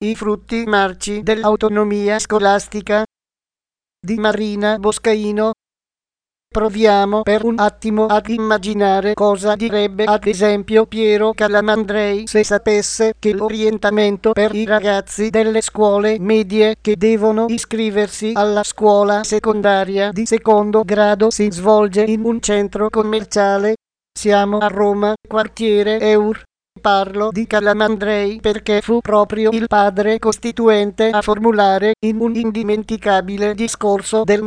I frutti marci dell'autonomia scolastica di Marina Boscaino. Proviamo per un attimo ad immaginare cosa direbbe ad esempio Piero Calamandrei se sapesse che l'orientamento per i ragazzi delle scuole medie che devono iscriversi alla scuola secondaria di secondo grado si svolge in un centro commerciale. Siamo a Roma, quartiere Eur. Parlo di Calamandrei perché fu proprio il padre costituente a formulare in un indimenticabile discorso del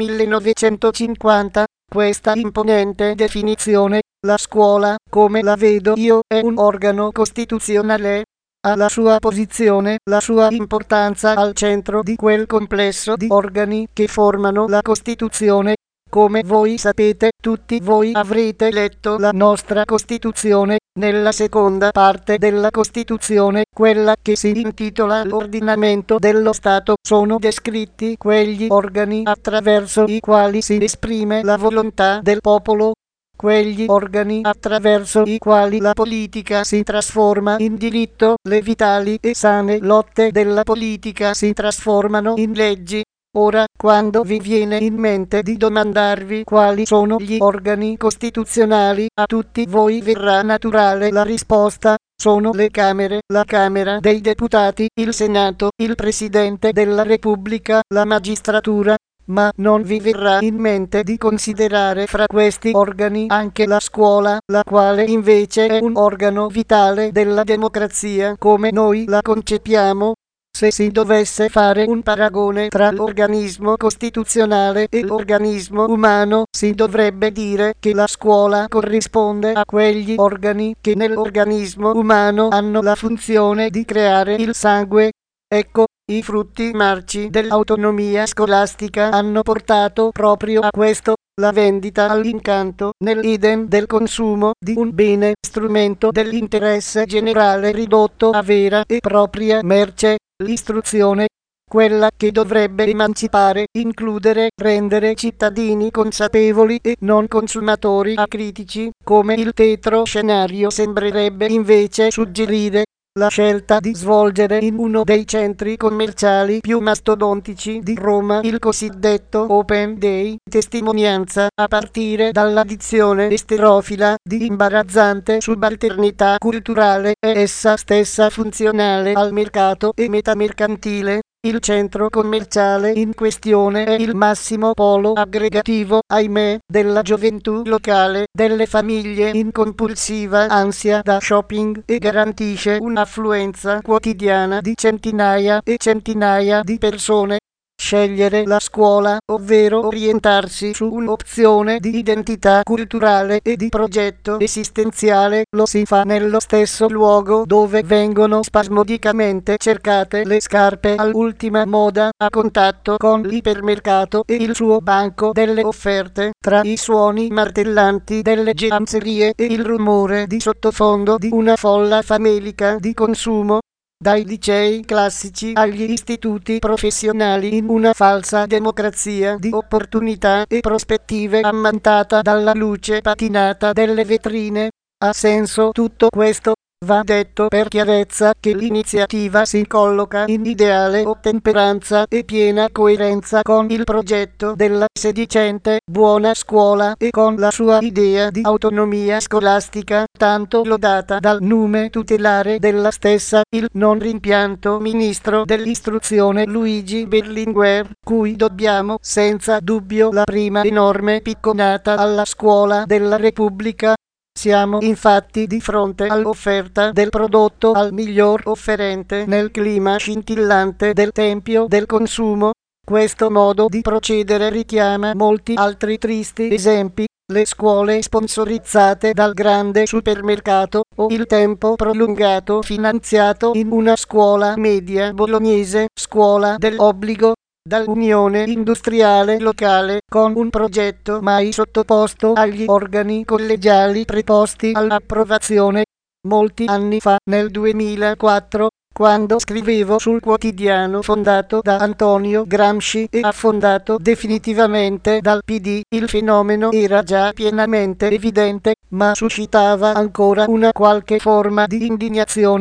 1950 questa imponente definizione: la scuola, come la vedo io, è un organo costituzionale. Ha la sua posizione, la sua importanza al centro di quel complesso di organi che formano la Costituzione. Come voi sapete, tutti voi avrete letto la nostra Costituzione. Nella seconda parte della Costituzione, quella che si intitola l'ordinamento dello Stato, sono descritti quegli organi attraverso i quali si esprime la volontà del popolo, quegli organi attraverso i quali la politica si trasforma in diritto, le vitali e sane lotte della politica si trasformano in leggi. Ora, quando vi viene in mente di domandarvi quali sono gli organi costituzionali, a tutti voi verrà naturale la risposta: sono le Camere, la Camera dei Deputati, il Senato, il Presidente della Repubblica, la magistratura. Ma non vi verrà in mente di considerare fra questi organi anche la scuola, la quale invece è un organo vitale della democrazia come noi la concepiamo. Se si dovesse fare un paragone tra l'organismo costituzionale e l'organismo umano, si dovrebbe dire che la scuola corrisponde a quegli organi che nell'organismo umano hanno la funzione di creare il sangue. Ecco, i frutti marci dell'autonomia scolastica hanno portato proprio a questo: la vendita all'incanto, nell'idem del consumo, di un bene, strumento dell'interesse generale ridotto a vera e propria merce. L'istruzione, quella che dovrebbe emancipare, includere, rendere cittadini consapevoli e non consumatori acritici, come il tetro scenario sembrerebbe invece suggerire. La scelta di svolgere in uno dei centri commerciali più mastodontici di Roma il cosiddetto Open Day, testimonianza, a partire dalla dizione esterofila, di imbarazzante subalternità culturale, è essa stessa funzionale al mercato e metamercantile. Il centro commerciale in questione è il massimo polo aggregativo, ahimè, della gioventù locale, delle famiglie in compulsiva ansia da shopping e garantisce un'affluenza quotidiana di centinaia e centinaia di persone. Scegliere la scuola, ovvero orientarsi su un'opzione di identità culturale e di progetto esistenziale, lo si fa nello stesso luogo dove vengono spasmodicamente cercate le scarpe all'ultima moda, a contatto con l'ipermercato e il suo banco delle offerte, tra i suoni martellanti delle gianzerie e il rumore di sottofondo di una folla famelica di consumo. Dai licei classici agli istituti professionali, in una falsa democrazia di opportunità e prospettive ammantata dalla luce patinata delle vetrine. Ha senso tutto questo? Va detto per chiarezza che l'iniziativa si colloca in ideale ottemperanza e piena coerenza con il progetto della sedicente buona scuola e con la sua idea di autonomia scolastica, tanto lodata dal nume tutelare della stessa, il non rimpianto ministro dell'istruzione Luigi Berlinguer, cui dobbiamo senza dubbio la prima enorme picconata alla scuola della Repubblica. Siamo infatti di fronte all'offerta del prodotto al miglior offerente nel clima scintillante del tempio del consumo. Questo modo di procedere richiama molti altri tristi esempi: le scuole sponsorizzate dal grande supermercato o il tempo prolungato finanziato in una scuola media bolognese, scuola dell'obbligo, dall'Unione Industriale Locale, con un progetto mai sottoposto agli organi collegiali preposti all'approvazione. Molti anni fa, nel 2004, quando scrivevo sul quotidiano fondato da Antonio Gramsci e affondato definitivamente dal PD, il fenomeno era già pienamente evidente, ma suscitava ancora una qualche forma di indignazione.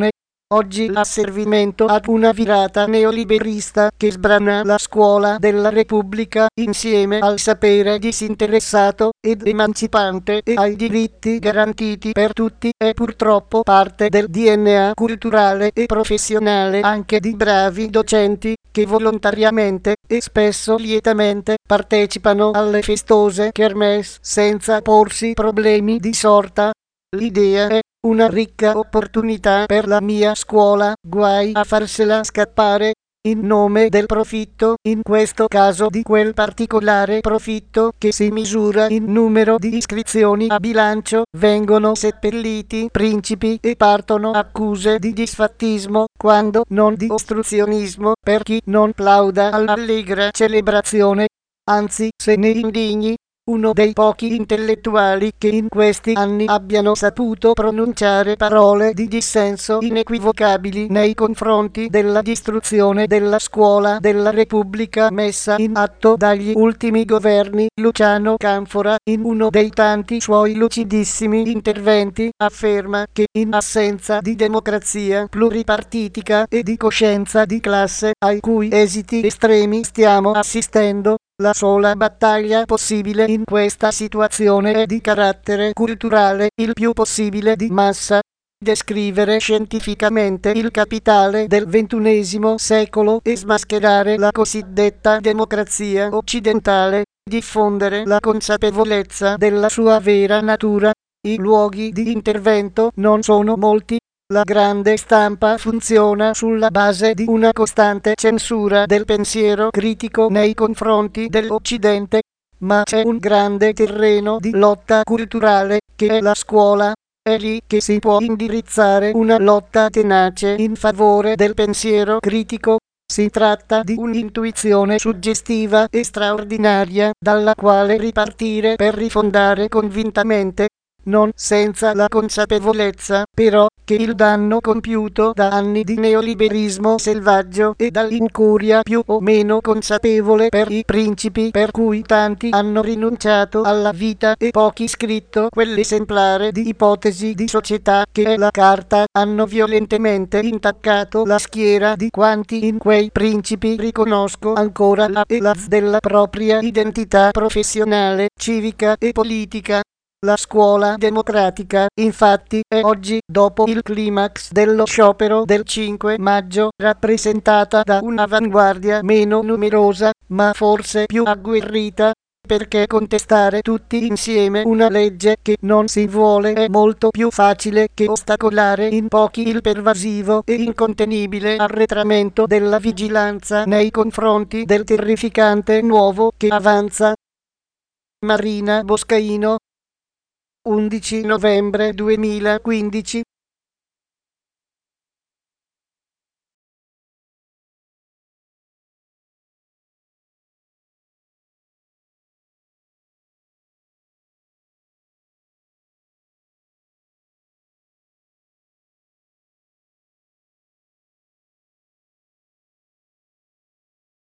oggi l'asservimento ad una virata neoliberista che sbrana la scuola della Repubblica insieme al sapere disinteressato ed emancipante e ai diritti garantiti per tutti è purtroppo parte del DNA culturale e professionale anche di bravi docenti che volontariamente e spesso lietamente partecipano alle festose kermesse senza porsi problemi di sorta. L'idea è una ricca opportunità per la mia scuola, guai a farsela scappare in nome del profitto, in questo caso di quel particolare profitto che si misura in numero di iscrizioni a bilancio. Vengono seppelliti principi e partono accuse di disfattismo, quando non di ostruzionismo, per chi non plauda all'allegra celebrazione, anzi se ne indigni. Uno dei pochi intellettuali che in questi anni abbiano saputo pronunciare parole di dissenso inequivocabili nei confronti della distruzione della scuola della Repubblica messa in atto dagli ultimi governi, Luciano Canfora, in uno dei tanti suoi lucidissimi interventi, afferma che in assenza di democrazia pluripartitica e di coscienza di classe, ai cui esiti estremi stiamo assistendo, la sola battaglia possibile in questa situazione è di carattere culturale, il più possibile di massa. Descrivere scientificamente il capitale del XXI secolo e smascherare la cosiddetta democrazia occidentale, diffondere la consapevolezza della sua vera natura. I luoghi di intervento non sono molti. La grande stampa funziona sulla base di una costante censura del pensiero critico nei confronti dell'Occidente, ma c'è un grande terreno di lotta culturale, che è la scuola. È lì che si può indirizzare una lotta tenace in favore del pensiero critico. Si tratta di un'intuizione suggestiva e straordinaria, dalla quale ripartire per rifondare convintamente, non senza la consapevolezza, però, che il danno compiuto da anni di neoliberismo selvaggio e dall'incuria più o meno consapevole per i principi per cui tanti hanno rinunciato alla vita e pochi scritto quell'esemplare di ipotesi di società che è la Carta, hanno violentemente intaccato la schiera di quanti in quei principi riconosco ancora la e la della propria identità professionale, civica e politica. La scuola democratica, infatti, è oggi, dopo il climax dello sciopero del 5 maggio, rappresentata da un'avanguardia meno numerosa, ma forse più agguerrita, perché contestare tutti insieme una legge che non si vuole è molto più facile che ostacolare in pochi il pervasivo e incontenibile arretramento della vigilanza nei confronti del terrificante nuovo che avanza. Marina Boscaino, 11 novembre 2015.